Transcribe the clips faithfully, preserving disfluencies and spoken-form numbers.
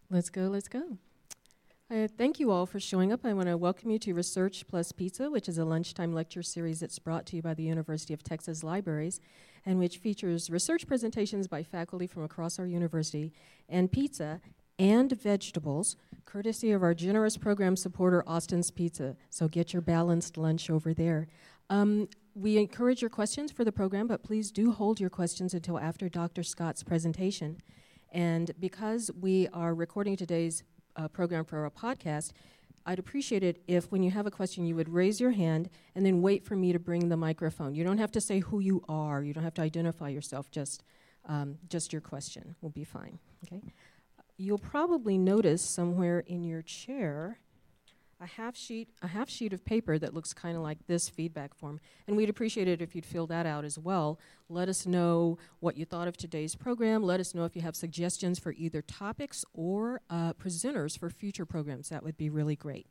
Let's go, let's go. Uh, thank you all for showing up. I want to welcome you to Research Plus Pizza, which is a lunchtime lecture series that's brought to you by the University of Texas Libraries, and which features research presentations by faculty from across our university, and pizza and vegetables, courtesy of our generous program supporter, Austin's Pizza. So get your balanced lunch over there. Um, we encourage your questions for the program, but please do hold your questions until after Doctor Scott's presentation. And because we are recording today's uh, program for our podcast, I'd appreciate it if when you have a question you would raise your hand and then wait for me to bring the microphone. You don't have to say who you are. You don't have to identify yourself. Just, um, just your question will be fine. Okay. You'll probably notice somewhere in your chair a half sheet, a half sheet of paper that looks kind of like this feedback form, and we'd appreciate it if you'd fill that out as well. Let us know what you thought of today's program. Let us know if you have suggestions for either topics or uh, presenters for future programs. That would be really great.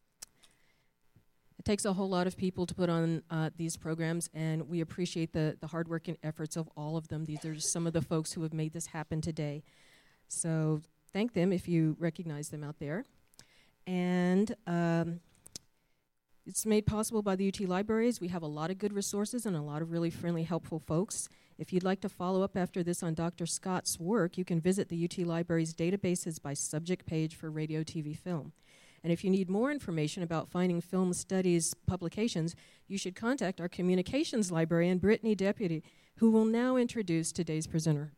It takes a whole lot of people to put on uh, these programs, and we appreciate the, the hard work and efforts of all of them. These are just some of the folks who have made this happen today. So thank them if you recognize them out there. And um, it's made possible by the U T Libraries. We have a lot of good resources and a lot of really friendly, helpful folks. If you'd like to follow up after this on Doctor Scott's work, you can visit the U T Libraries databases by subject page for radio, T V, film. And if you need more information about finding film studies publications, you should contact our communications librarian, Brittany Deputy, who will now introduce today's presenter.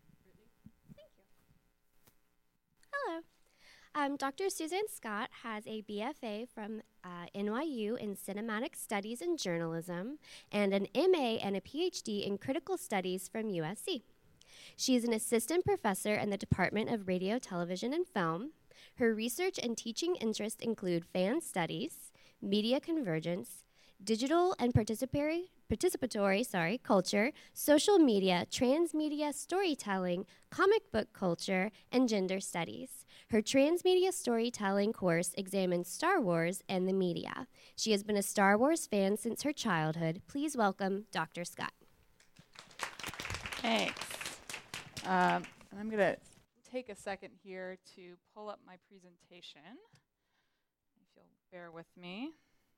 Um, Doctor Suzanne Scott has a B F A from uh, N Y U in Cinematic Studies and Journalism and an M A and a P H D in Critical Studies from U S C. She is an assistant professor in the Department of Radio, Television, and Film. Her research and teaching interests include fan studies, media convergence, digital and participatory, participatory sorry, culture, social media, transmedia storytelling, comic book culture, and gender studies. Her transmedia storytelling course examines Star Wars and the media. She has been a Star Wars fan since her childhood. Please welcome Doctor Scott. Thanks. Um, and I'm going to take a second here to pull up my presentation, if you'll bear with me.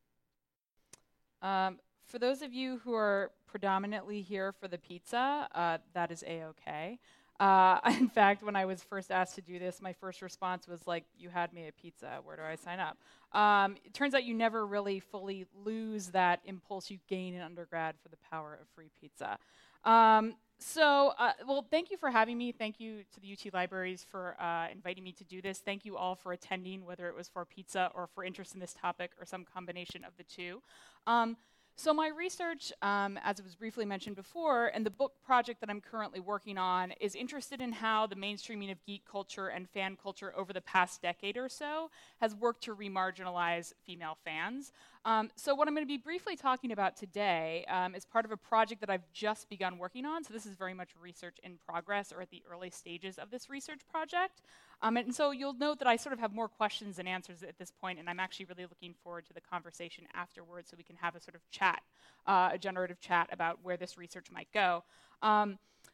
Um, for those of you who are predominantly here for the pizza, uh, that is A-okay. Uh, in fact, when I was first asked to do this, my first response was like, you had me at pizza, where do I sign up? Um, it turns out you never really fully lose that impulse you gain in undergrad for the power of free pizza. Um, so, uh, well, thank you for having me. Thank you to the U T Libraries for uh, inviting me to do this. Thank you all for attending, whether it was for pizza or for interest in this topic or some combination of the two. Um, So my research, um, as it was briefly mentioned before, and the book project that I'm currently working on is interested in how the mainstreaming of geek culture and fan culture over the past decade or so has worked to remarginalize female fans. Um, so what I'm going to be briefly talking about today um, is part of a project that I've just begun working on. So this is very much research in progress or at the early stages of this research project. Um, and so you'll note that I sort of have more questions than answers at this point, and I'm actually really looking forward to the conversation afterwards so we can have a sort of chat, uh, a generative chat about where this research might go. Um,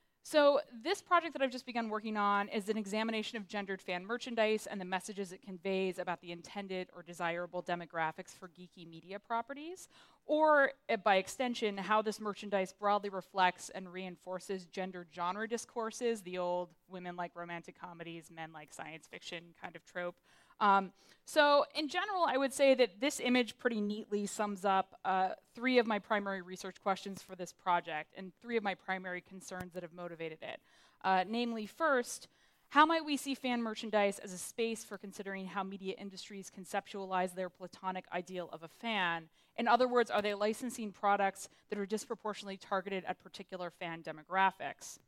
so this project that I've just begun working on is an examination of gendered fan merchandise and the messages it conveys about the intended or desirable demographics for geeky media properties, or uh, by extension, how this merchandise broadly reflects and reinforces gendered genre discourses, the old women like romantic comedies, men like science fiction kind of trope. Um, so in general, I would say that this image pretty neatly sums up uh, three of my primary research questions for this project and three of my primary concerns that have motivated it. Uh, namely, first, how might we see fan merchandise as a space for considering how media industries conceptualize their platonic ideal of a fan? In other words, are they licensing products that are disproportionately targeted at particular fan demographics?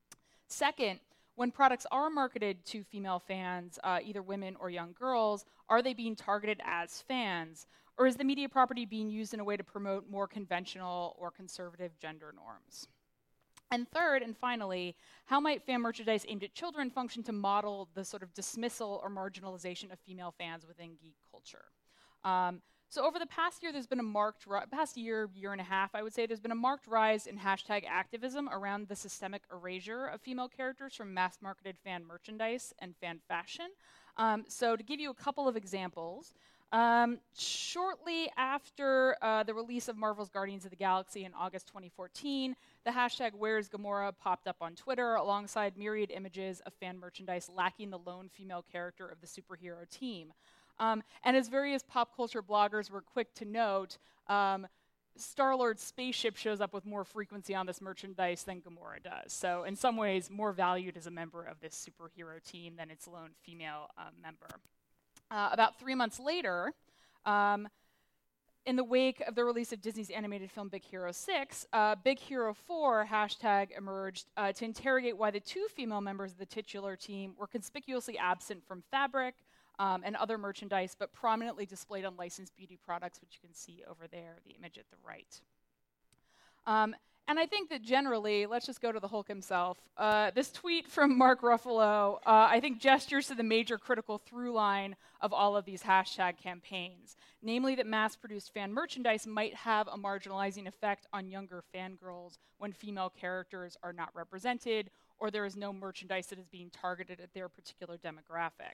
Second, when products are marketed to female fans, uh, either women or young girls, are they being targeted as fans? Or is the media property being used in a way to promote more conventional or conservative gender norms? And third, and finally, how might fan merchandise aimed at children function to model the sort of dismissal or marginalization of female fans within geek culture? Um, So over the past year, there's been a marked, ri- past year, year and a half, I would say, there's been a marked rise in hashtag activism around the systemic erasure of female characters from mass-marketed fan merchandise and fan fashion. Um, so to give you a couple of examples, um, shortly after uh, the release of Marvel's Guardians of the Galaxy in August twenty fourteen, the hashtag Where's Gamora popped up on Twitter alongside myriad images of fan merchandise lacking the lone female character of the superhero team. Um, and as various pop culture bloggers were quick to note, um, Star-Lord's spaceship shows up with more frequency on this merchandise than Gamora does. So in some ways, more valued as a member of this superhero team than its lone female uh, member. Uh, about three months later, um, in the wake of the release of Disney's animated film Big Hero six, uh, Big Hero four hashtag emerged uh, to interrogate why the two female members of the titular team were conspicuously absent from fabric, Um, and other merchandise, but prominently displayed on licensed beauty products, which you can see over there, the image at the right. Um, and I think that generally, let's just go to the Hulk himself. Uh, this tweet from Mark Ruffalo, uh, I think gestures to the major critical through line of all of these hashtag campaigns, namely that mass-produced fan merchandise might have a marginalizing effect on younger fangirls when female characters are not represented, or there is no merchandise that is being targeted at their particular demographic.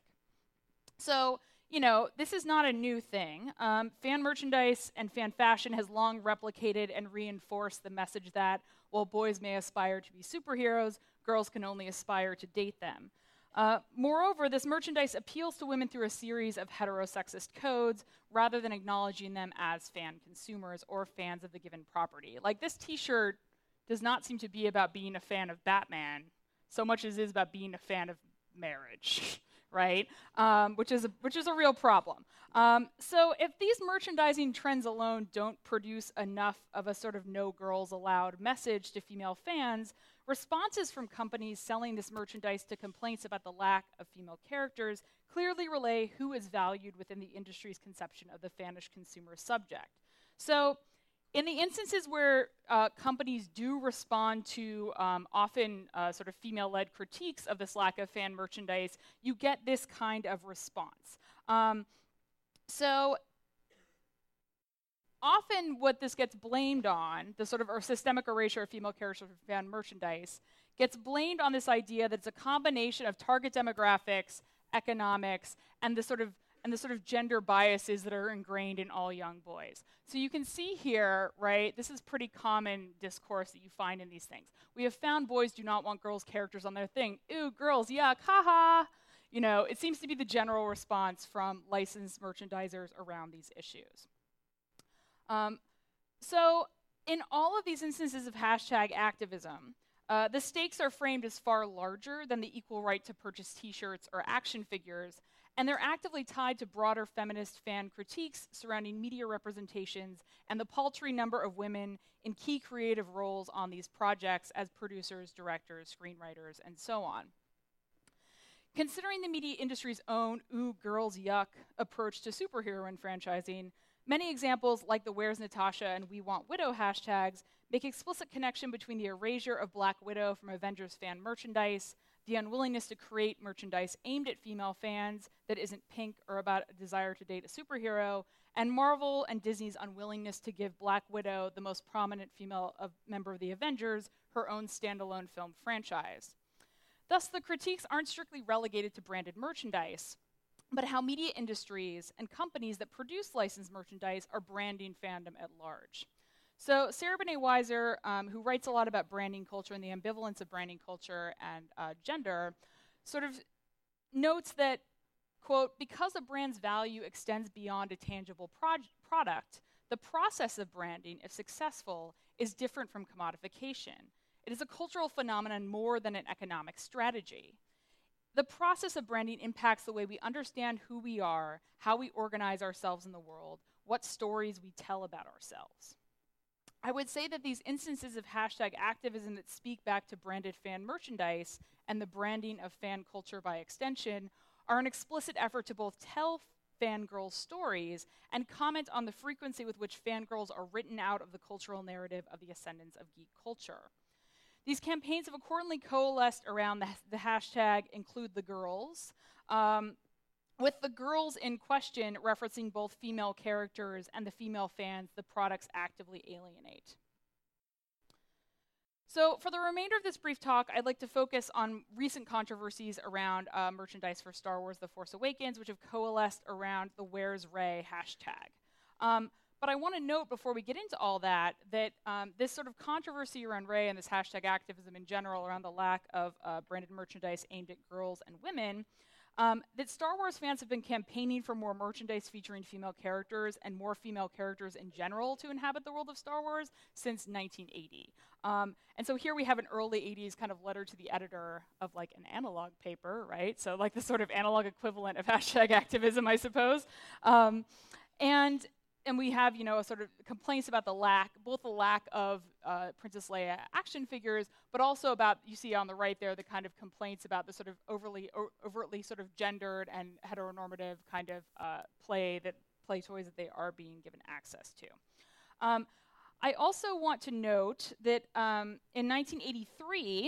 So, you know, this is not a new thing. Um, fan merchandise and fan fashion has long replicated and reinforced the message that while boys may aspire to be superheroes, girls can only aspire to date them. Uh, moreover, this merchandise appeals to women through a series of heterosexist codes rather than acknowledging them as fan consumers or fans of the given property. Like, this t-shirt does not seem to be about being a fan of Batman so much as it is about being a fan of marriage. Right, um, which is a, which is a real problem. Um, so if these merchandising trends alone don't produce enough of a sort of no girls allowed message to female fans, responses from companies selling this merchandise to complaints about the lack of female characters clearly relay who is valued within the industry's conception of the fanish consumer subject. So in the instances where uh, companies do respond to um, often uh, sort of female-led critiques of this lack of fan merchandise, you get this kind of response. Um, so often what this gets blamed on, the sort of or systemic erasure of female characters from fan merchandise, gets blamed on this idea that it's a combination of target demographics, economics, and the sort of and the sort of gender biases that are ingrained in all young boys. So you can see here, right, this is pretty common discourse that you find in these things. We have found boys do not want girls' characters on their thing. Ew, girls, yuck, haha. You know, it seems to be the general response from licensed merchandisers around these issues. Um, so in all of these instances of hashtag activism, uh, the stakes are framed as far larger than the equal right to purchase t-shirts or action figures, and they're actively tied to broader feminist fan critiques surrounding media representations and the paltry number of women in key creative roles on these projects as producers, directors, screenwriters, and so on. Considering the media industry's own ooh, girls, yuck approach to superheroine franchising, many examples like the Where's Natasha and We Want Widow hashtags make explicit connection between the erasure of Black Widow from Avengers fan merchandise, the unwillingness to create merchandise aimed at female fans that isn't pink or about a desire to date a superhero, and Marvel and Disney's unwillingness to give Black Widow, the most prominent female of, member of the Avengers, her own standalone film franchise. Thus, the critiques aren't strictly relegated to branded merchandise, but how media industries and companies that produce licensed merchandise are branding fandom at large. So Sarah Benet Weiser, um, who writes a lot about branding culture and the ambivalence of branding culture and uh, gender, sort of notes that, quote, because a brand's value extends beyond a tangible proj- product, the process of branding, if successful, is different from commodification. It is a cultural phenomenon more than an economic strategy. The process of branding impacts the way we understand who we are, how we organize ourselves in the world, what stories we tell about ourselves. I would say that these instances of hashtag activism that speak back to branded fan merchandise and the branding of fan culture by extension are an explicit effort to both tell fangirl stories and comment on the frequency with which fangirls are written out of the cultural narrative of the ascendance of geek culture. These campaigns have accordingly coalesced around the, the hashtag include the girls, um, with the girls in question referencing both female characters and the female fans the products actively alienate. So for the remainder of this brief talk, I'd like to focus on recent controversies around uh, merchandise for Star Wars The Force Awakens, which have coalesced around the Where's Rey hashtag. Um, but I want to note before we get into all that, that um, this sort of controversy around Rey and this hashtag activism in general around the lack of uh, branded merchandise aimed at girls and women, Um, that Star Wars fans have been campaigning for more merchandise featuring female characters and more female characters in general to inhabit the world of Star Wars since nineteen eighty. Um, and so here we have an early eighties kind of letter to the editor of like an analog paper, right? So like the sort of analog equivalent of hashtag activism, I suppose. Um, and And we have, you know, a sort of complaints about the lack, both the lack of uh, Princess Leia action figures, but also about, you see on the right there, the kind of complaints about the sort of overly, o overtly sort of gendered and heteronormative kind of uh, play that play toys that they are being given access to. Um, I also want to note that um, in nineteen eighty-three,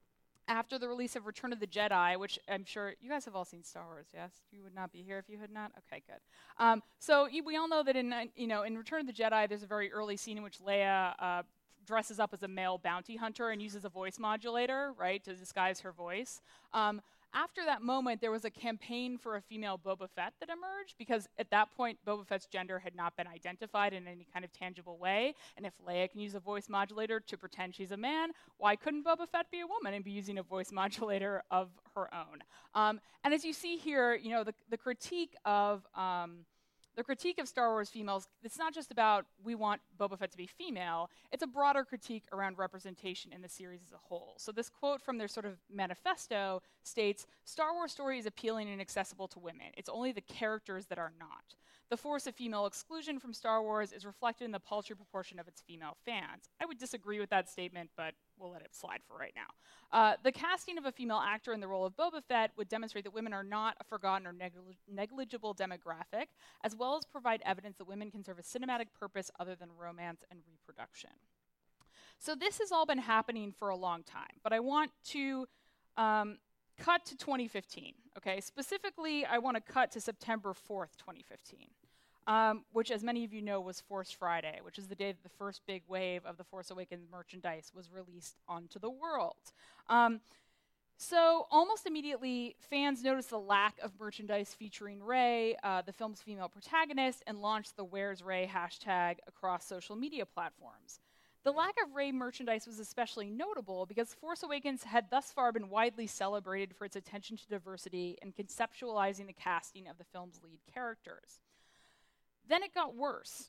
after the release of Return of the Jedi, which I'm sure you guys have all seen Star Wars, yes? You would not be here if you had not? Okay, good. Um, so you, we all know that in, uh, you know, in Return of the Jedi, there's a very early scene in which Leia uh, dresses up as a male bounty hunter and uses a voice modulator, right, to disguise her voice. Um, After that moment, there was a campaign for a female Boba Fett that emerged, because at that point, Boba Fett's gender had not been identified in any kind of tangible way. And if Leia can use a voice modulator to pretend she's a man, why couldn't Boba Fett be a woman and be using a voice modulator of her own? Um, and as you see here, you know, the, the critique of um, the critique of Star Wars females, it's not just about we want Boba Fett to be female, it's a broader critique around representation in the series as a whole. So this quote from their sort of manifesto states, "Star Wars story is appealing and accessible to women. It's only the characters that are not. The force of female exclusion from Star Wars is reflected in the paltry proportion of its female fans." I would disagree with that statement, but we'll let it slide for right now. Uh, the casting of a female actor in the role of Boba Fett would demonstrate that women are not a forgotten or negli negligible demographic, as well as provide evidence that women can serve a cinematic purpose other than romance and reproduction. So this has all been happening for a long time, but I want to um, cut to twenty fifteen, okay? Specifically, I want to cut to September fourth, twenty fifteen. Um, which, as many of you know, was Force Friday, which is the day that the first big wave of the Force Awakens merchandise was released onto the world. Um, so almost immediately, fans noticed the lack of merchandise featuring Rey, uh, the film's female protagonist, and launched the Where's Rey hashtag across social media platforms. The lack of Rey merchandise was especially notable because Force Awakens had thus far been widely celebrated for its attention to diversity and conceptualizing the casting of the film's lead characters. Then it got worse,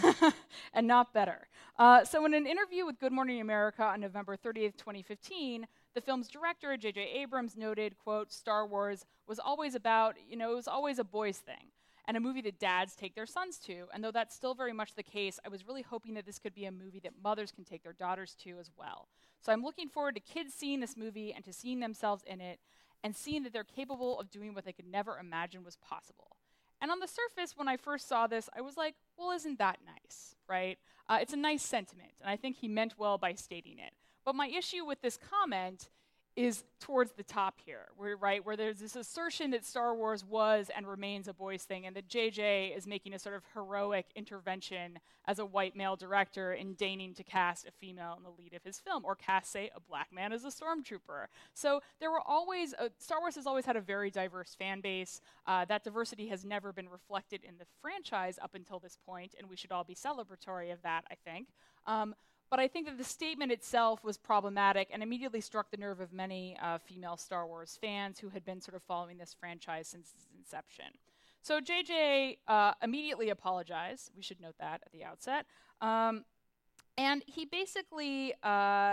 and not better. Uh, so in an interview with Good Morning America on November thirtieth, twenty fifteen, the film's director, J J Abrams, noted, quote, "Star Wars was always about, you know, it was always a boys' thing, and a movie that dads take their sons to. And though that's still very much the case, I was really hoping that this could be a movie that mothers can take their daughters to as well. So I'm looking forward to kids seeing this movie and to seeing themselves in it, and seeing that they're capable of doing what they could never imagine was possible." And on the surface, when I first saw this, I was like, well, isn't that nice, right? Uh, it's a nice sentiment, and I think he meant well by stating it. But my issue with this comment is towards the top here, where, right, where there's this assertion that Star Wars was and remains a boys' thing, and that J J is making a sort of heroic intervention as a white male director in deigning to cast a female in the lead of his film, or cast, say, a black man as a stormtrooper. So there were always, uh, Star Wars has always had a very diverse fan base. Uh, that diversity has never been reflected in the franchise up until this point, and we should all be celebratory of that, I think. Um, But I think that the statement itself was problematic and immediately struck the nerve of many uh, female Star Wars fans who had been sort of following this franchise since its inception. So J J uh, immediately apologized. We should note that at the outset. Um, and he basically uh,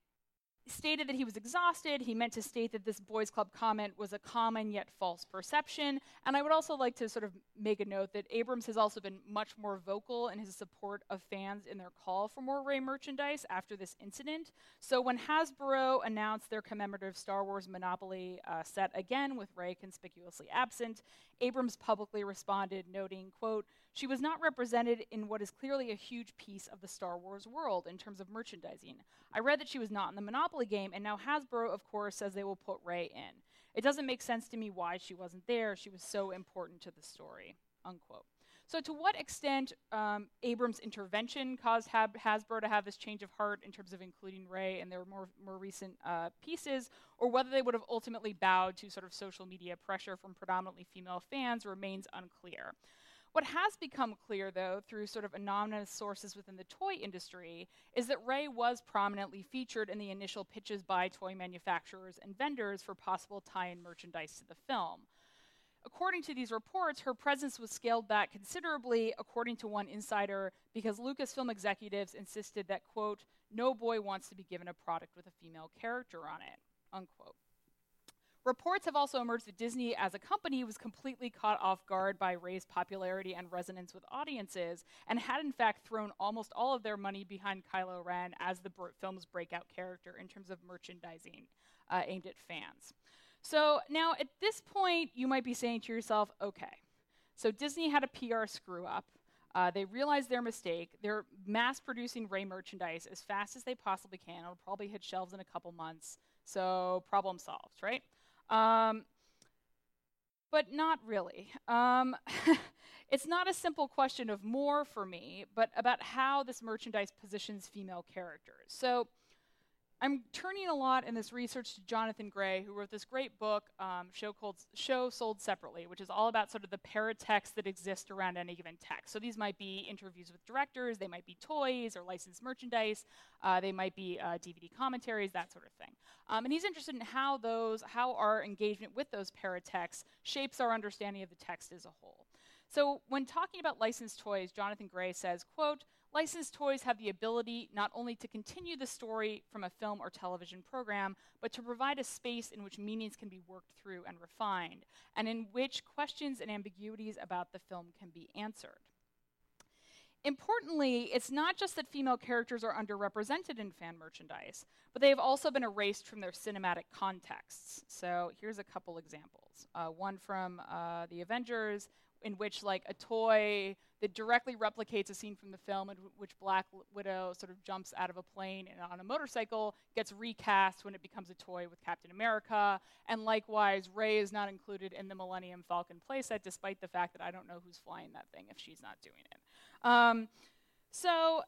stated that he was exhausted. He meant to state that this boys' club comment was a common yet false perception. And I would also like to sort of make a note that Abrams has also been much more vocal in his support of fans in their call for more Rey merchandise after this incident. So when Hasbro announced their commemorative Star Wars Monopoly uh, set again with Rey conspicuously absent, Abrams publicly responded, noting, quote, "She was not represented in what is clearly a huge piece of the Star Wars world in terms of merchandising. I read that she was not in the Monopoly game, and now Hasbro, of course, says they will put Rey in. It doesn't make sense to me why she wasn't there. She was so important to the story, unquote. So to what extent um, Abrams' intervention caused Hab- Hasbro to have this change of heart in terms of including Rey in their more, more recent uh, pieces, or whether they would have ultimately bowed to sort of social media pressure from predominantly female fans remains unclear. What has become clear, though, through sort of anonymous sources within the toy industry, is that Rey was prominently featured in the initial pitches by toy manufacturers and vendors for possible tie-in merchandise to the film. According to these reports, her presence was scaled back considerably, according to one insider, because Lucasfilm executives insisted that, quote, no boy wants to be given a product with a female character on it, unquote. Reports have also emerged that Disney as a company was completely caught off guard by Rey's popularity and resonance with audiences, and had in fact thrown almost all of their money behind Kylo Ren as the br- film's breakout character in terms of merchandising uh, aimed at fans. So now at this point, you might be saying to yourself, okay, so Disney had a P R screw up. Uh, they realized their mistake. They're mass producing Rey merchandise as fast as they possibly can. It'll probably hit shelves in a couple months. So problem solved, right? Um, but not really. Um, it's not a simple question of more for me, but about how this merchandise positions female characters. So I'm turning a lot in this research to Jonathan Gray, who wrote this great book, um, show, called, show Sold Separately, which is all about sort of the paratext that exist around any given text. So these might be interviews with directors, they might be toys or licensed merchandise, uh, they might be uh, D V D commentaries, that sort of thing. Um, and he's interested in how those, how our engagement with those paratexts shapes our understanding of the text as a whole. So when talking about licensed toys, Jonathan Gray says, quote, licensed toys have the ability not only to continue the story from a film or television program, but to provide a space in which meanings can be worked through and refined, and in which questions and ambiguities about the film can be answered. Importantly, it's not just that female characters are underrepresented in fan merchandise, but they have also been erased from their cinematic contexts. So here's a couple examples. Uh, one from uh, the Avengers, in which like a toy that directly replicates a scene from the film in w- which Black Widow sort of jumps out of a plane and on a motorcycle gets recast when it becomes a toy with Captain America. And likewise, Rey is not included in the Millennium Falcon playset, despite the fact that I don't know who's flying that thing if she's not doing it. Um, so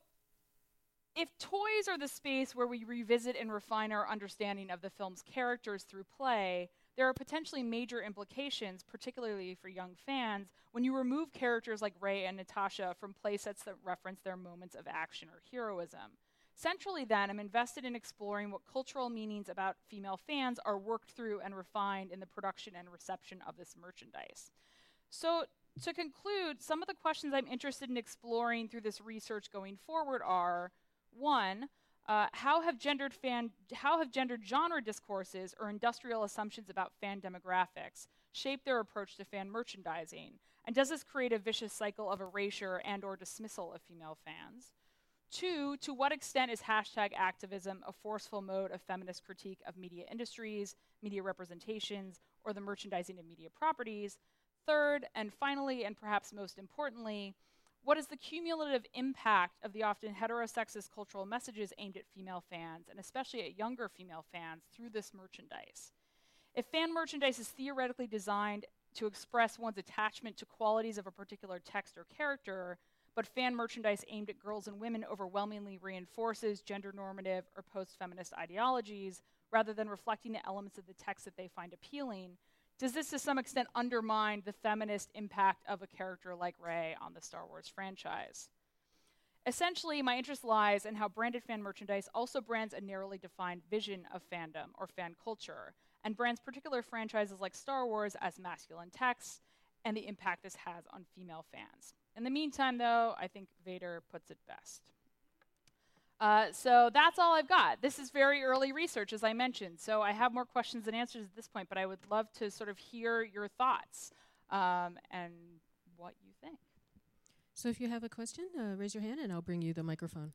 if toys are the space where we revisit and refine our understanding of the film's characters through play, there are potentially major implications, particularly for young fans, when you remove characters like Rey and Natasha from playsets that reference their moments of action or heroism. Centrally, then, I'm invested in exploring what cultural meanings about female fans are worked through and refined in the production and reception of this merchandise. So, to conclude, some of the questions I'm interested in exploring through this research going forward are, one, Uh, how have gendered fan, how have gendered genre discourses or industrial assumptions about fan demographics shaped their approach to fan merchandising? And does this create a vicious cycle of erasure and or dismissal of female fans? Two, to what extent is hashtag activism a forceful mode of feminist critique of media industries, media representations, or the merchandising of media properties? Third, and finally, and perhaps most importantly, what is the cumulative impact of the often heterosexist cultural messages aimed at female fans, and especially at younger female fans, through this merchandise? If fan merchandise is theoretically designed to express one's attachment to qualities of a particular text or character, but fan merchandise aimed at girls and women overwhelmingly reinforces gender normative or post-feminist ideologies, rather than reflecting the elements of the text that they find appealing, does this to some extent undermine the feminist impact of a character like Rey on the Star Wars franchise? Essentially, my interest lies in how branded fan merchandise also brands a narrowly defined vision of fandom or fan culture, and brands particular franchises like Star Wars as masculine texts, and the impact this has on female fans. In the meantime, though, I think Vader puts it best. Uh, so that's all I've got. This is very early research, as I mentioned, so I have more questions than answers at this point, but I would love to sort of hear your thoughts um, and what you think. So if you have a question, uh, raise your hand and I'll bring you the microphone.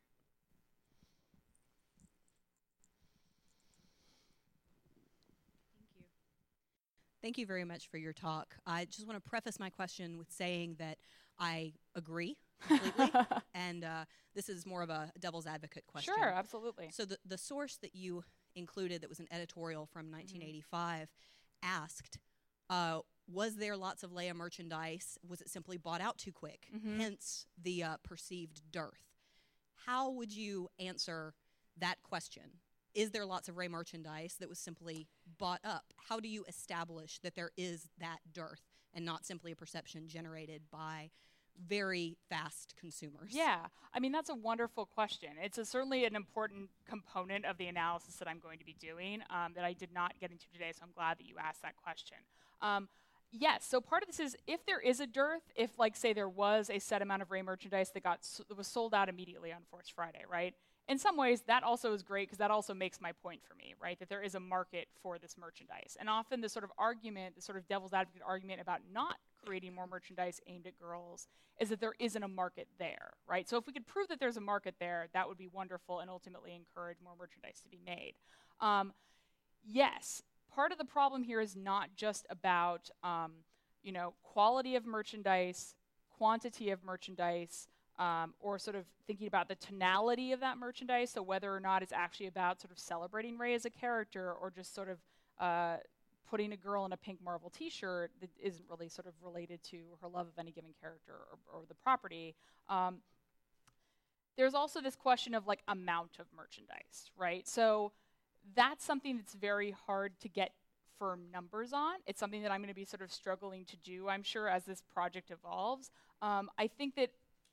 Thank you. Thank you very much for your talk. I just want to preface my question with saying that I agree completely, and uh, this is more of a devil's advocate question. Sure, absolutely. So the, the source that you included that was an editorial from nineteen eighty-five asked, uh, was there lots of Leia merchandise? Was it simply bought out too quick? Mm-hmm. Hence the uh, perceived dearth. How would you answer that question? Is there lots of Rey merchandise that was simply bought up? How do you establish that there is that dearth and not simply a perception generated by very fast consumers? Yeah, I mean, that's a wonderful question. It's a, certainly an important component of the analysis that I'm going to be doing um, that I did not get into today, so I'm glad that you asked that question. Um, yes, so part of this is if there is a dearth, if, like, say, there was a set amount of Rey merchandise that, got so, that was sold out immediately on Force Friday, right? In some ways, that also is great because that also makes my point for me, right? That there is a market for this merchandise. And often the sort of argument, the sort of devil's advocate argument about not creating more merchandise aimed at girls is that there isn't a market there, right? So if we could prove that there's a market there, that would be wonderful and ultimately encourage more merchandise to be made. Um, yes, part of the problem here is not just about, um, you know, quality of merchandise, quantity of merchandise, Um, or sort of thinking about the tonality of that merchandise, so whether or not it's actually about sort of celebrating Rey as a character or just sort of uh, putting a girl in a pink Marvel t-shirt that isn't really sort of related to her love of any given character or, or the property. Um, there's also this question of like amount of merchandise, right? So that's something that's very hard to get firm numbers on. It's something that I'm going to be sort of struggling to do, I'm sure, as this project evolves. Um, I think that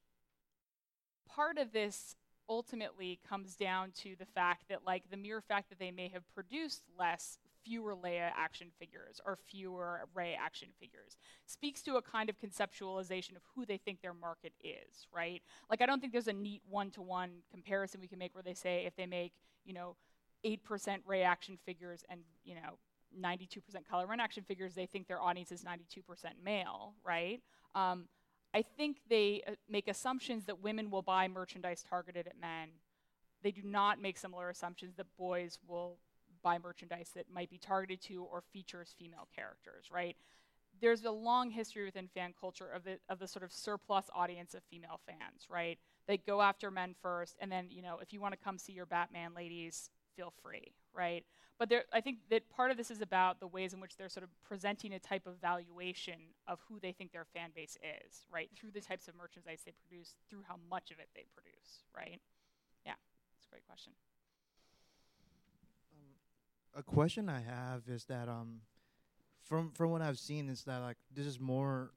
part of this ultimately comes down to the fact that, like, the mere fact that they may have produced less, fewer Leia action figures or fewer Rey action figures speaks to a kind of conceptualization of who they think their market is, right? Like, I don't think there's a neat one-to-one comparison we can make where they say if they make, you know, eight percent Rey action figures and, you know, ninety-two percent Kylo Ren action figures, they think their audience is ninety-two percent male, right? Um, I think they uh, make assumptions that women will buy merchandise targeted at men. They do not make similar assumptions that boys will buy merchandise that might be targeted to or features female characters, right? There's a long history within fan culture of the, of the sort of surplus audience of female fans, right? They go after men first, and then, you know, if you want to come see your Batman, ladies, feel free, right? But there, I think that part of this is about the ways in which they're sort of presenting a type of valuation of who they think their fan base is, right? Through the types of merchandise they produce, through how much of it they produce, right? Yeah, that's a great question. Um, a question I have is that um, from from what I've seen is that like this is more,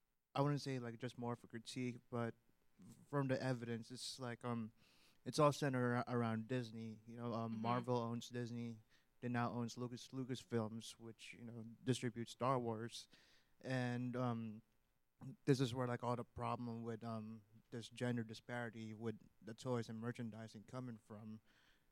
I wouldn't say like just more of a critique, but from the evidence, it's like um, it's all centered ar- around Disney. You know, um, Mm-hmm. Marvel owns Disney. They now owns Lucas Lucasfilms, which you know distributes Star Wars, and um, this is where like all the problem with um this gender disparity with the toys and merchandising coming from,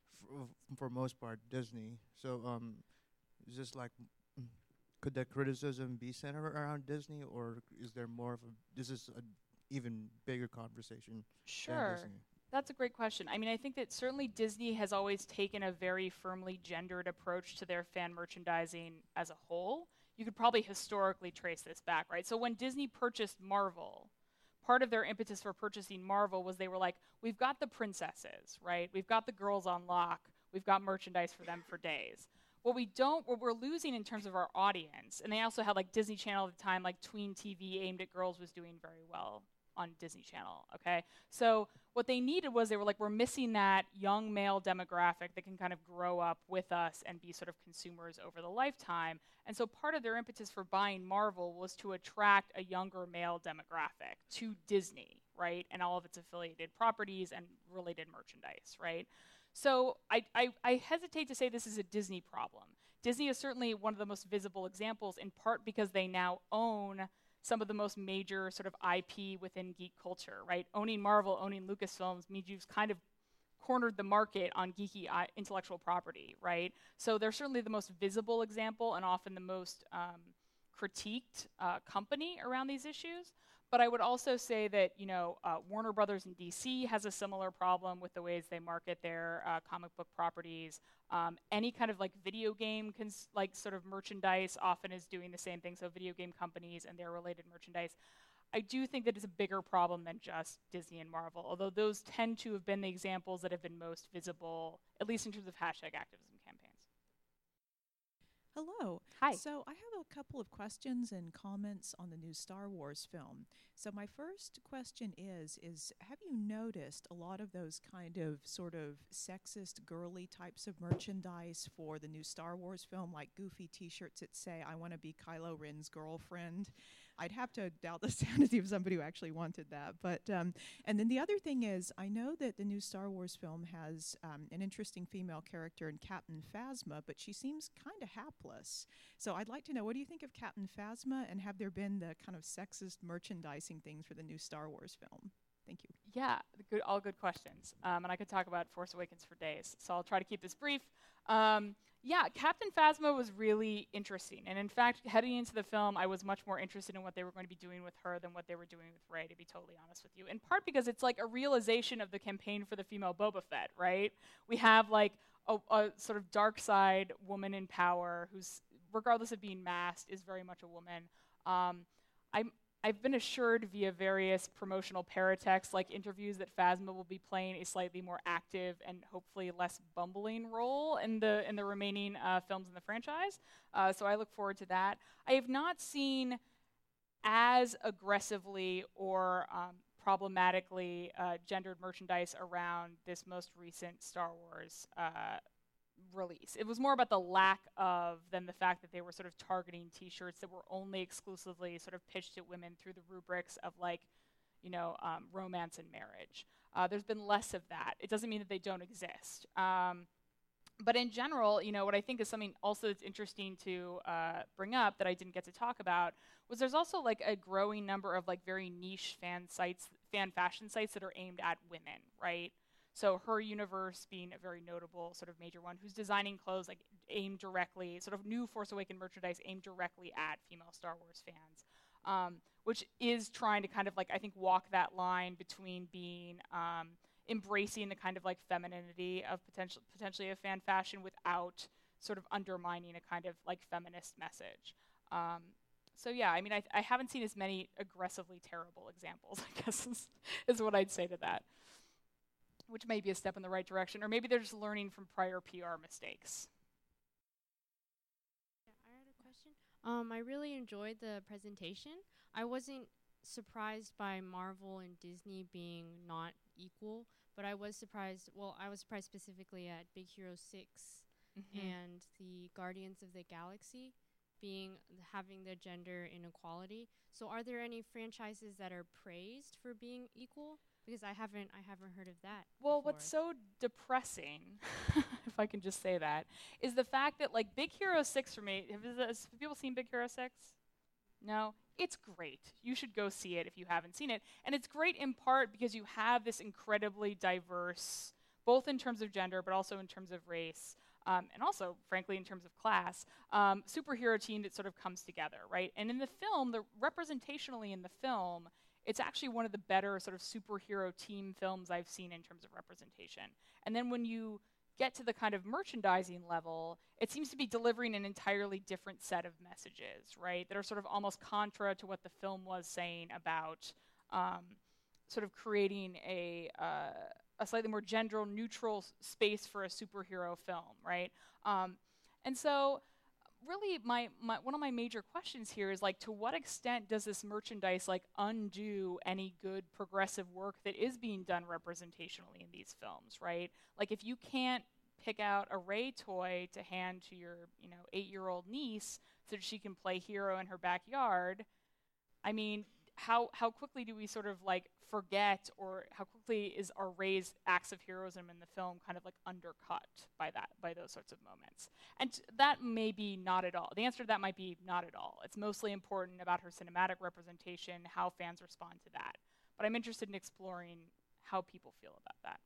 f- for most part Disney. So um, is this like, mm, could that criticism be centered around Disney, or is there more of a this is a even bigger conversation than Sure. Disney? That's a great question. I mean, I think that certainly Disney has always taken a very firmly gendered approach to their fan merchandising as a whole. You could probably historically trace this back, right? So when Disney purchased Marvel, part of their impetus for purchasing Marvel was they were like, we've got the princesses, right? We've got the girls on lock. We've got merchandise for them for days. What we don't, what we're losing in terms of our audience, and they also had like Disney Channel at the time, like tween T V aimed at girls was doing very well on Disney Channel, okay? So what they needed was they were like, we're missing that young male demographic that can kind of grow up with us and be sort of consumers over the lifetime. And so part of their impetus for buying Marvel was to attract a younger male demographic to Disney, right? And all of its affiliated properties and related merchandise, right? So I, I, I hesitate to say this is a Disney problem. Disney is certainly one of the most visible examples, in part because they now own some of the most major sort of I P within geek culture, right? Owning Marvel, owning Lucasfilms means you've kind of cornered the market on geeky I- intellectual property, right? So they're certainly the most visible example and often the most um, critiqued uh, company around these issues. But I would also say that, you know, uh, Warner Brothers and D C has a similar problem with the ways they market their uh, comic book properties. Um, any kind of like video game, cons- like sort of merchandise often is doing the same thing. So video game companies and their related merchandise. I do think that it's a bigger problem than just Disney and Marvel, although those tend to have been the examples that have been most visible, at least in terms of hashtag activism campaigns. Hello. Hi. So I have a couple of questions and comments on the new Star Wars film. So my first question is, is have you noticed a lot of those kind of sort of sexist, girly types of merchandise for the new Star Wars film, like goofy T-shirts that say, I want to be Kylo Ren's girlfriend? I'd have to doubt the sanity of somebody who actually wanted that. But um, and then the other thing is, I know that the new Star Wars film has um, an interesting female character in Captain Phasma, but she seems kind of hapless. So I'd like to know, what do you think of Captain Phasma, and have there been the kind of sexist merchandising things for the new Star Wars film? Thank you. Yeah, good, all good questions. Um, and I could talk about Force Awakens for days, so I'll try to keep this brief. Um, yeah, Captain Phasma was really interesting. And in fact, heading into the film, I was much more interested in what they were going to be doing with her than what they were doing with Rey, to be totally honest with you. In part because it's like a realization of the campaign for the female Boba Fett, right? We have like a, a sort of dark side woman in power who's, regardless of being masked, is very much a woman. Um, I'm I've been assured via various promotional paratexts, like interviews, that Phasma will be playing a slightly more active and hopefully less bumbling role in the in the remaining uh, films in the franchise. Uh, so I look forward to that. I have not seen as aggressively or um, problematically uh, gendered merchandise around this most recent Star Wars uh, release. It was more about the lack of than the fact that they were sort of targeting T-shirts that were only exclusively sort of pitched at women through the rubrics of, like, you know, um, romance and marriage. Uh, there's been less of that. It doesn't mean that they don't exist. Um, but in general, you know, what I think is something also that's interesting to uh, bring up that I didn't get to talk about was there's also like a growing number of like very niche fan sites, fan fashion sites that are aimed at women, right? So Her Universe being a very notable sort of major one, who's designing clothes like aimed directly, sort of new Force Awakens merchandise aimed directly at female Star Wars fans, um, which is trying to kind of like, I think, walk that line between being um, embracing the kind of like femininity of potential, potentially of fan fashion without sort of undermining a kind of like feminist message. Um, so yeah, I mean, I, I haven't seen as many aggressively terrible examples, I guess is, is what I'd say to that. Which may be a step in the right direction, or maybe they're just learning from prior P R mistakes. Yeah, I had a question. Um, I really enjoyed the presentation. I wasn't surprised by Marvel and Disney being not equal, but I was surprised, well, I was surprised specifically at Big Hero six Mm-hmm. and the Guardians of the Galaxy being, having the gender inequality. So are there any franchises that are praised for being equal? Because I haven't, I haven't heard of that. Well, before. what's so depressing, if I can just say that, is the fact that like Big Hero six for me. Have, has people seen Big Hero six? No, it's great. You should go see it if you haven't seen it, and it's great in part because you have this incredibly diverse, both in terms of gender, but also in terms of race. Um, and also, frankly, in terms of class, um, superhero team that sort of comes together, right? And in the film, the representationally in the film, it's actually one of the better sort of superhero team films I've seen in terms of representation. And then when you get to the kind of merchandising level, it seems to be delivering an entirely different set of messages, right? That are sort of almost contra to what the film was saying about um, sort of creating a uh, a slightly more gender neutral s- space for a superhero film, right? Um, and so really my, my one of my major questions here is like, to what extent does this merchandise like undo any good progressive work that is being done representationally in these films, right? Like, if you can't pick out a Rey toy to hand to your, you know, eight-year-old niece so that she can play hero in her backyard, I mean, how how quickly do we sort of like forget, or how quickly is our Rey's acts of heroism in the film kind of like undercut by that, by those sorts of moments? And t- that may be not at all. The answer to that might be not at all. It's mostly important about her cinematic representation, how fans respond to that. But I'm interested in exploring how people feel about that.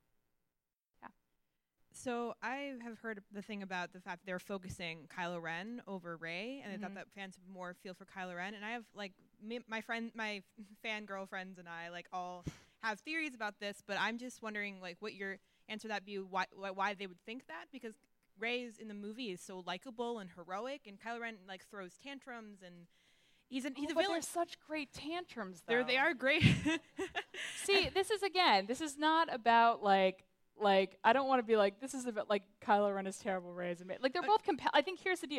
So I have heard the thing about the fact that they're focusing Kylo Ren over Rey, and Mhm. I thought that fans have more feel for Kylo Ren. And I have like me, my friend, my fan girlfriends, and I like all have theories about this. But I'm just wondering like what your answer to that be, why why, why they would think that, because Rey is in the movie is so likable and heroic, and Kylo Ren like throws tantrums, and he's an, he's Oh, a but villain. they're such great tantrums, though. They're, they are great. See, this is again, this is not about like, like I don't want to be like, this is about like Kylo Ren is terrible, Rey is amazing. Like, they're Uh, both compa- I think here's the deal.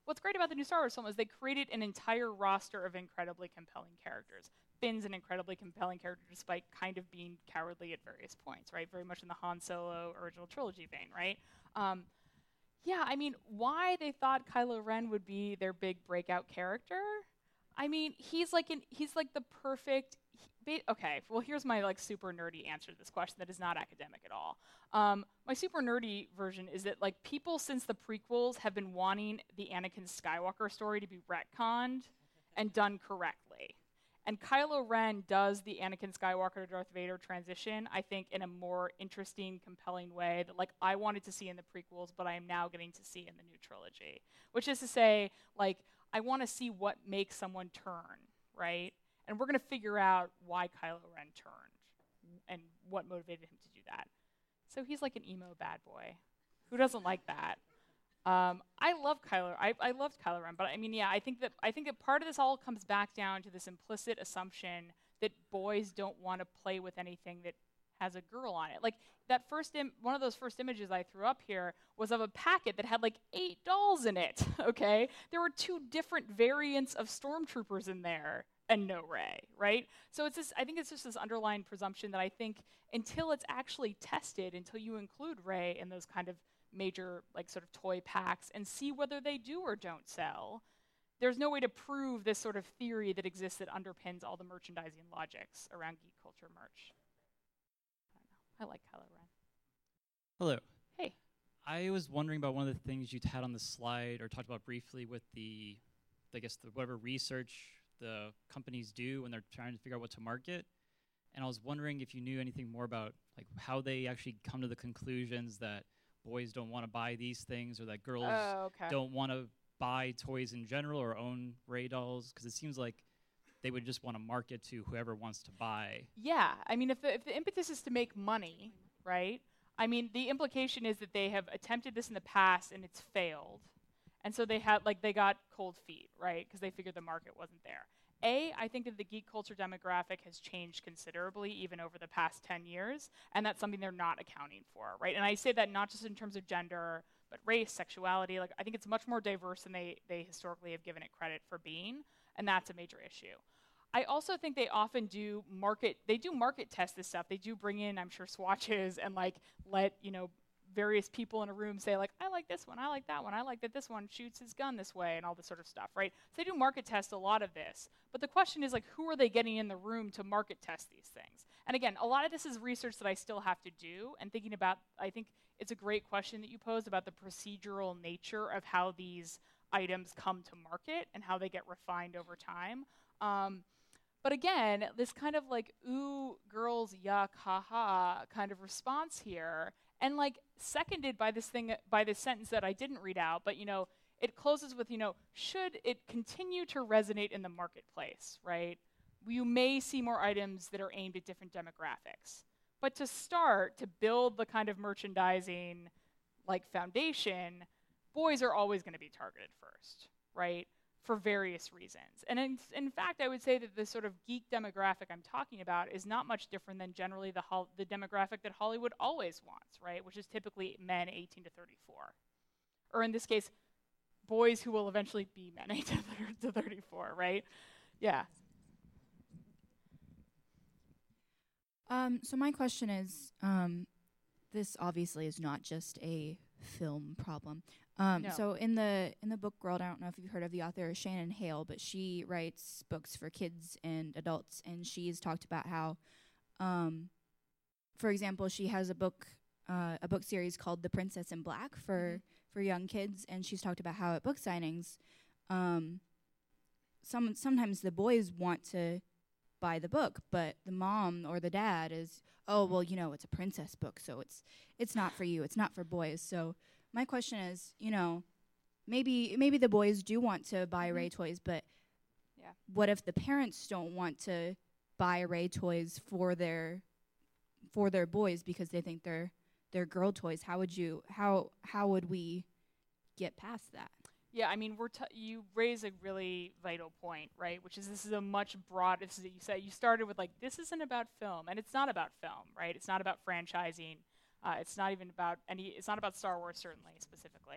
what's great about the new Star Wars film is they created an entire roster of incredibly compelling characters. Finn's an incredibly compelling character despite kind of being cowardly at various points, right? Very much in the Han Solo original trilogy vein, right? Um, yeah, I mean, why they thought Kylo Ren would be their big breakout character? I mean, he's like an, he's like the perfect. He, okay, well, here's my like super nerdy answer to this question that is not academic at all. Um, my super nerdy version is that like people since the prequels have been wanting the Anakin Skywalker story to be retconned and done correctly. And Kylo Ren does the Anakin Skywalker to Darth Vader transition, I think, in a more interesting, compelling way that, like, I wanted to see in the prequels, but I am now getting to see in the new trilogy. Which is to say, like, I want to see what makes someone turn, right? And we're going to figure out why Kylo Ren turned and what motivated him to do that. So he's like an emo bad boy. Who doesn't like that? Um, I love Kylo. I, I loved Kylo Ren, but I mean, yeah, I think that I think that part of this all comes back down to this implicit assumption that boys don't want to play with anything that has a girl on it. Like that first, Im- one of those first images I threw up here was of a packet that had like eight dolls in it. Okay, there were two different variants of stormtroopers in there, and no Rey, right? So it's this. I think it's just this underlying presumption that I think until it's actually tested, until you include Rey in those kind of major like sort of toy packs and see whether they do or don't sell, there's no way to prove this sort of theory that exists that underpins all the merchandising logics around geek culture merch. I don't know. I like Kylo Ren. Hello. Hey. I was wondering about one of the things you had on the slide or talked about briefly with the, I guess, the whatever research the companies do when they're trying to figure out what to market. And I was wondering if you knew anything more about like how they actually come to the conclusions that boys don't want to buy these things or that girls Oh, okay. don't want to buy toys in general or own Rey dolls, because it seems like they would just want to market to whoever wants to buy. Yeah, I mean, if the, if the impetus is to make money, right? I mean, the implication is that they have attempted this in the past and it's failed. And so they had, like, they got cold feet, right? Because they figured the market wasn't there. A, I think that the geek culture demographic has changed considerably even over the past ten years, and that's something they're not accounting for, right? And I say that not just in terms of gender, but race, sexuality. Like, I think it's much more diverse than they, they historically have given it credit for being, and that's a major issue. I also think they often do market, they do market test this stuff. They do bring in, I'm sure, swatches and, like, let, you know, various people in a room say, like, I like this one, I like that one, I like that this one shoots his gun this way, and all this sort of stuff, right? So they do market test a lot of this. But the question is, like, who are they getting in the room to market test these things? And again, a lot of this is research that I still have to do, and thinking about, I think it's a great question that you posed about the procedural nature of how these items come to market and how they get refined over time. Um, but again, this kind of like, ooh, girls, yuck, haha, kind of response here, and like seconded by this thing, by this sentence that I didn't read out, but you know, it closes with, you know, should it continue to resonate in the marketplace, right? You may see more items that are aimed at different demographics. But to start, to build the kind of merchandising like foundation, boys are always going to be targeted first, right? For various reasons. And in, in fact, I would say that the sort of geek demographic I'm talking about is not much different than generally the, hol- the demographic that Hollywood always wants, right? Which is typically men eighteen to thirty-four. Or in this case, boys who will eventually be men eighteen to thirty-four, right? Yeah. Um, so my question is, um, this obviously is not just a film problem. Um, No. So in the in the book world, I don't know if you've heard of the author Shannon Hale, but she writes books for kids and adults, and she's talked about how, um, for example, she has a book uh, a book series called The Princess in Black for for young kids, and she's talked about how at book signings, um, some sometimes the boys want to buy the book, but the mom or the dad is, oh, well, you know, it's a princess book, so it's it's not for you, it's not for boys. So my question is, you know, maybe maybe the boys do want to buy Mhm. Rey toys, but Yeah. what if the parents don't want to buy Rey toys for their for their boys because they think they're they're girl toys? How would you how how would we get past that? Yeah, I mean, we're t- you raise a really vital point, right? Which is this is a much broad. This is you said you started with like this isn't about film, and it's not about film, right? It's not about franchising. Uh, it's not even about any. It's not about Star Wars, certainly specifically.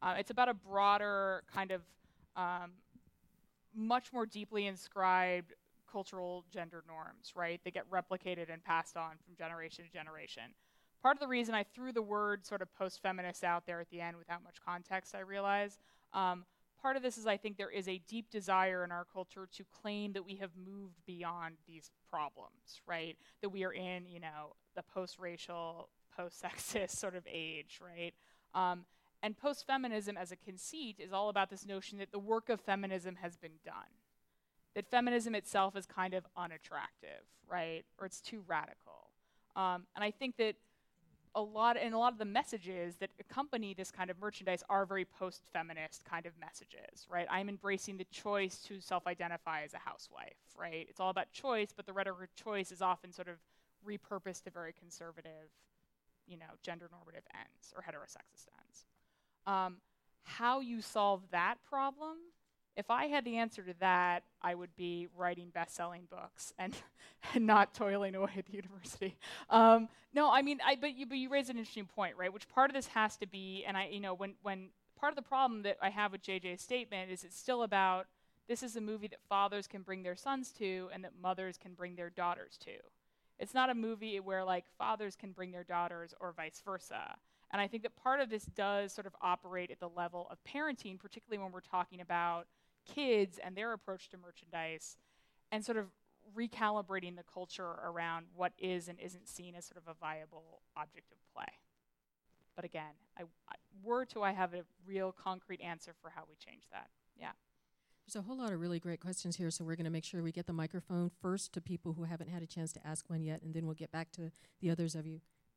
Uh, it's about a broader kind of um, much more deeply inscribed cultural gender norms, right? They get replicated and passed on from generation to generation. Part of the reason I threw the word sort of post-feminist out there at the end without much context, I realize, um, part of this is I think there is a deep desire in our culture to claim that we have moved beyond these problems, right? That we are in, you know, the post-racial, post-sexist sort of age, right? Um, and post-feminism as a conceit is all about this notion that the work of feminism has been done. That feminism itself is kind of unattractive, right? Or it's too radical. Um, and I think that a lot, and a lot of the messages that accompany this kind of merchandise are very post-feminist kind of messages, right? I'm embracing the choice to self-identify as a housewife, right? It's all about choice, but the rhetoric of choice is often sort of repurposed to very conservative, you know, gender normative ends or heterosexist ends. Um, how you solve that problem? If I had the answer to that, I would be writing best-selling books and, and not toiling away at the university. Um, no, I mean, I, but you, but you raise an interesting point, right? Which part of this has to be, and I, you know, when, when part of the problem that I have with J J's statement is it's still about this is a movie that fathers can bring their sons to and that mothers can bring their daughters to. It's not a movie where like fathers can bring their daughters or vice versa. And I think that part of this does sort of operate at the level of parenting, particularly when we're talking about kids and their approach to merchandise and sort of recalibrating the culture around what is and isn't seen as sort of a viable object of play. But again, I, I, were to I have a real concrete answer for how we change that. Yeah. There's a whole lot of really great questions here, so we're going to make sure we get the microphone first to people who haven't had a chance to ask one yet, and then we'll get back to the others of you.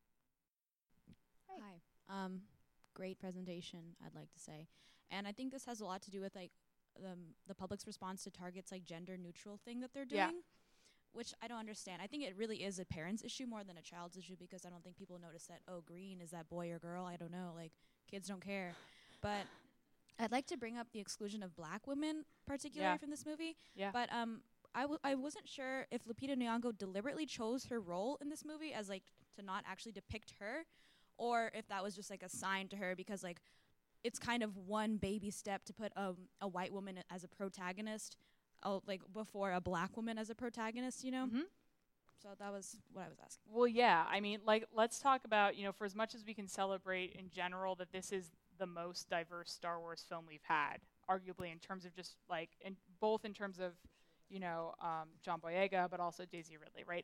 Hi. Um, great presentation, I'd like to say. And I think this has a lot to do with like Um, the public's response to Target's like gender neutral thing that they're doing, Yeah. which I don't understand. I think it really is a parent's issue more than a child's issue because I don't think people notice that, oh, green, is that boy or girl? I don't know. Like, kids don't care. But I'd like to bring up the exclusion of black women, particularly Yeah. from this movie. Yeah. But um, I, w- I wasn't sure if Lupita Nyong'o deliberately chose her role in this movie as like to not actually depict her, or if that was just like a sign to her because like it's kind of one baby step to put um, a white woman as a protagonist, uh, like before a black woman as a protagonist, you know? Mm-hmm. So that was what I was asking. Well, yeah. I mean, like, let's talk about, you know, for as much as we can celebrate in general that this is the most diverse Star Wars film we've had, arguably in terms of just like, in both in terms of, you know, um, John Boyega, but also Daisy Ridley, right?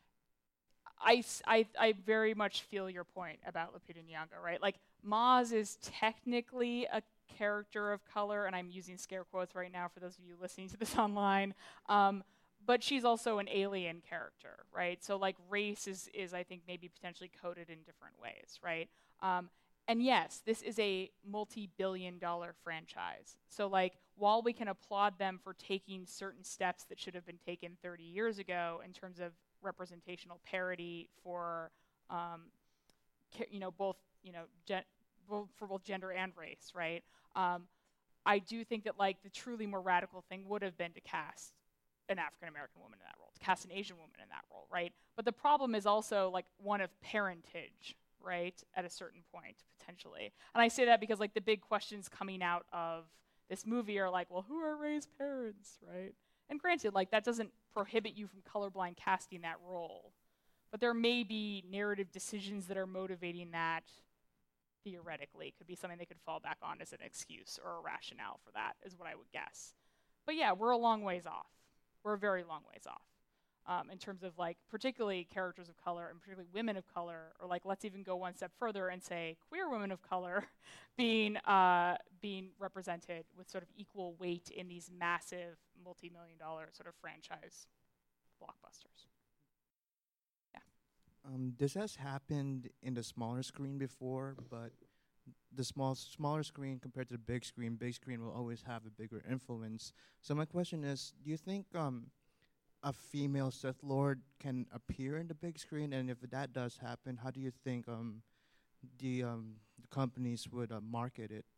I, s- I, I very much feel your point about Lupita Nyong'o, right? Like, Maz is technically a character of color, and I'm using scare quotes right now for those of you listening to this online, um, but she's also an alien character, right? So, like, race is, is I think, maybe potentially coded in different ways, right? Um, and yes, this is a multi-billion dollar franchise. So, like, while we can applaud them for taking certain steps that should have been taken thirty years ago in terms of representational parity for, um, ca- you know, both, you know, gen- both for both gender and race, right? Um, I do think that like the truly more radical thing would have been to cast an African American woman in that role, to cast an Asian woman in that role, right? But the problem is also like one of parentage, right? At a certain point, potentially. And I say that because like the big questions coming out of this movie are like, well, who are Rey's parents, right? And granted, like that doesn't prohibit you from colorblind casting that role. But there may be narrative decisions that are motivating that theoretically. Could be something they could fall back on as an excuse or a rationale for that, is what I would guess. But yeah, we're a long ways off. We're a very long ways off. Um, in terms of like particularly characters of color and particularly women of color, or like let's even go one step further and say queer women of color being uh, being represented with sort of equal weight in these massive multi-million dollar sort of franchise blockbusters. Yeah. Um, this has happened in the smaller screen before, but the small smaller screen compared to the big screen, big screen will always have a bigger influence. So my question is, do you think um, a female Sith Lord can appear in the big screen? And if that does happen, how do you think um, the, um, the companies would uh, market it?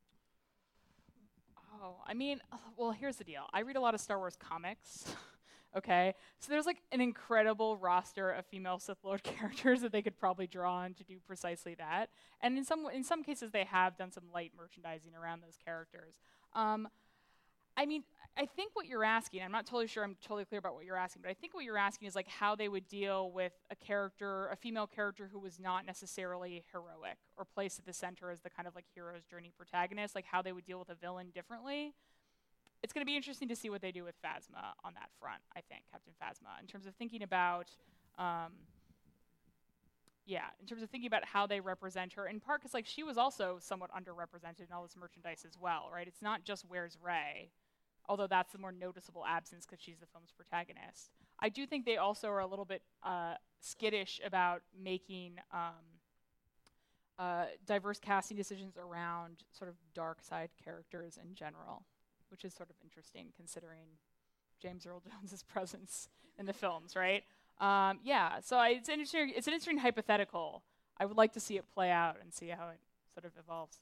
Oh, I mean, uh, well, here's the deal. I read a lot of Star Wars comics. Okay, so there's like an incredible roster of female Sith Lord characters that they could probably draw on to do precisely that. And in some in some cases, they have done some light merchandising around those characters. Um, I mean, I think what you're asking, I'm not totally sure I'm totally clear about what you're asking, but I think what you're asking is like how they would deal with a character, a female character who was not necessarily heroic or placed at the center as the kind of like hero's journey protagonist, like how they would deal with a villain differently. It's going to be interesting to see what they do with Phasma on that front, I think, Captain Phasma, in terms of thinking about, um, yeah, in terms of thinking about how they represent her, in part because like she was also somewhat underrepresented in all this merchandise as well, right? It's not just Where's Rey, although that's the more noticeable absence because she's the film's protagonist. I do think they also are a little bit uh, skittish about making um, uh, diverse casting decisions around sort of dark side characters in general, which is sort of interesting considering James Earl Jones's presence in the films, right? Um, yeah, so I, it's, an interesting, it's an interesting hypothetical. I would like to see it play out and see how it sort of evolves.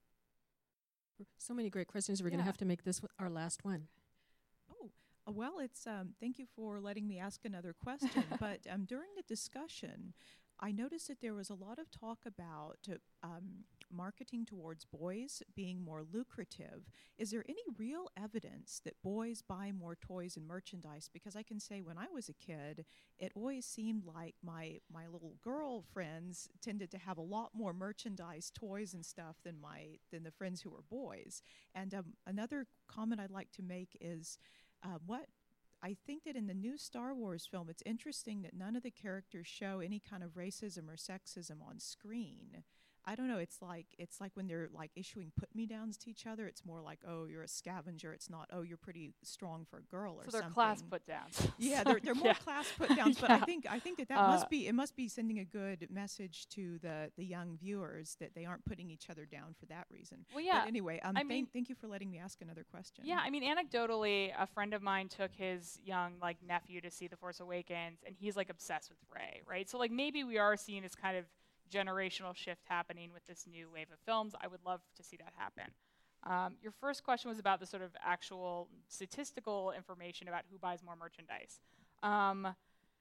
So many great questions. We're Yeah. going to have to make this w- our last one. Oh, uh, well, it's um, thank you for letting me ask another question. But um, during the discussion, I noticed that there was a lot of talk about uh, um, marketing towards boys being more lucrative. Is there any real evidence that boys buy more toys and merchandise? Because I can say when I was a kid, it always seemed like my, my little girl friends tended to have a lot more merchandise, toys and stuff than my than the friends who were boys. And um, another comment I'd like to make is uh, what I think that in the new Star Wars film, it's interesting that none of the characters show any kind of racism or sexism on screen. I don't know. It's like it's like when they're like issuing put-me-downs to each other. It's more like, oh, you're a scavenger. It's not, oh, you're pretty strong for a girl or So they're something. class put-downs. Yeah, they're they're more Yeah. class put-downs. But Yeah. I think I think that that Uh, must be it must be sending a good message to the the young viewers that they aren't putting each other down for that reason. Well, yeah. But anyway, um, I thank mean- thank you for letting me ask another question. Yeah, I mean, anecdotally, a friend of mine took his young like nephew to see The Force Awakens, and he's like obsessed with Rey, right? So like maybe we are seeing this kind of generational shift happening with this new wave of films. I would love to see that happen. Um, your first question was about the sort of actual statistical information about who buys more merchandise. Um,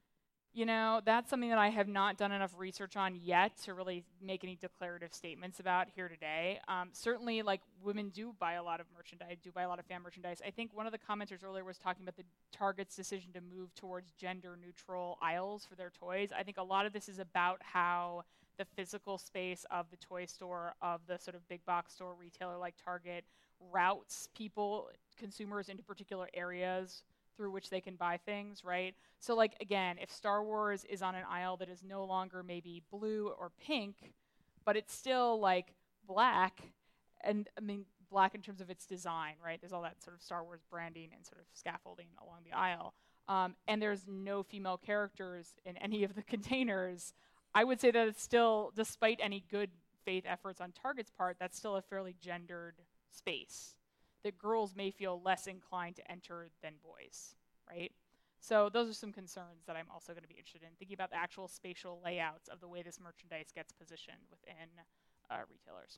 You know, that's something that I have not done enough research on yet to really make any declarative statements about here today. Um, certainly, like, women do buy a lot of merchandise, do buy a lot of fan merchandise. I think one of the commenters earlier was talking about the Target's decision to move towards gender-neutral aisles for their toys. I think a lot of this is about how the physical space of the toy store, of the sort of big box store retailer like Target, routes people, consumers, into particular areas through which they can buy things, right? So like, again, if Star Wars is on an aisle that is no longer maybe blue or pink, but it's still like black, and I mean black in terms of its design, right? There's all that sort of Star Wars branding and sort of scaffolding along the aisle. Um, and there's no female characters in any of the containers. I would say that it's still, despite any good faith efforts on Target's part, that's still a fairly gendered space that girls may feel less inclined to enter than boys, right? So those are some concerns that I'm also going to be interested in, thinking about the actual spatial layouts of the way this merchandise gets positioned within uh, retailers.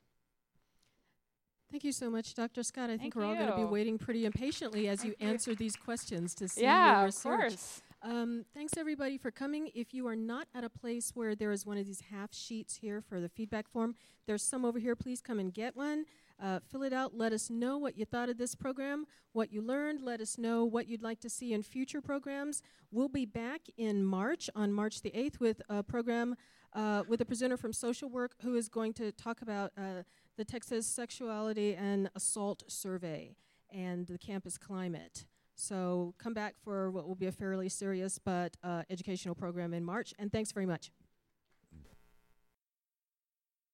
Thank you so much, Doctor Scott. I think Thank we're all going to be you. waiting pretty impatiently as you Thank you. answer these questions to see Yeah, your of research. course. Um, thanks, everybody, for coming. If you are not at a place where there is one of these half sheets here for the feedback form, there's some over here. Please come and get one. Uh, fill it out. Let us know what you thought of this program, what you learned. Let us know what you'd like to see in future programs. We'll be back in March, on March the eighth, with a program uh, with a presenter from social work who is going to talk about uh, the Texas Sexuality and Assault Survey and the campus climate. So come back for what will be a fairly serious but uh, educational program in March. And thanks very much.